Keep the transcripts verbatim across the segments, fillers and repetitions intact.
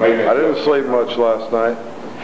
I didn't sleep much last night.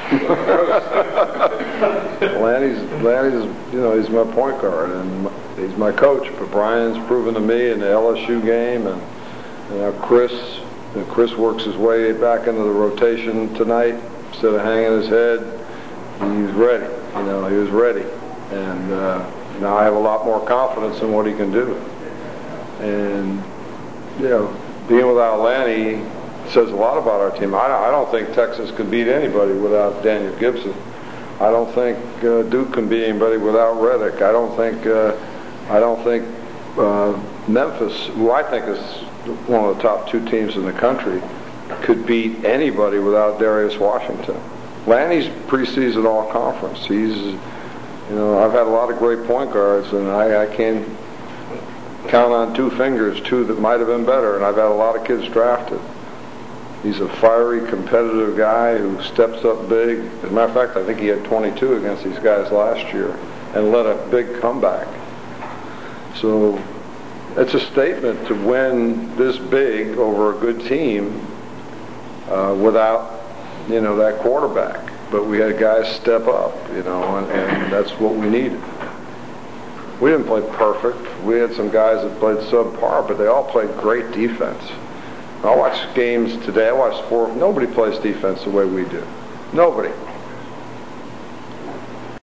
Lanny's, Lanny's, you know, he's my point guard and he's my coach. But Brian's proven to me in the L S U game, and you know, Chris, and Chris works his way back into the rotation tonight instead of hanging his head. He's ready. You know, he was ready, and uh, now I have a lot more confidence in what he can do. And you know, being without Lanny says a lot about our team. I, I don't think Texas could beat anybody without Daniel Gibson. I don't think uh, Duke can beat anybody without Redick. I don't think uh, I don't think uh, Memphis, who I think is one of the top two teams in the country, could beat anybody without Darius Washington. Lanny's preseason all-conference. He's, you know, I've had a lot of great point guards, and I, I can't count on two fingers two that might have been better. And I've had a lot of kids drafted. He's a fiery, competitive guy who steps up big. As a matter of fact, I think he had twenty-two against these guys last year and led a big comeback. So it's a statement to win this big over a good team uh, without, you know, that quarterback. But we had guys step up, you know, and, and that's what we needed. We didn't play perfect. We had some guys that played subpar, but they all played great defense. I watched games today. I watched four. Nobody plays defense the way we do. Nobody.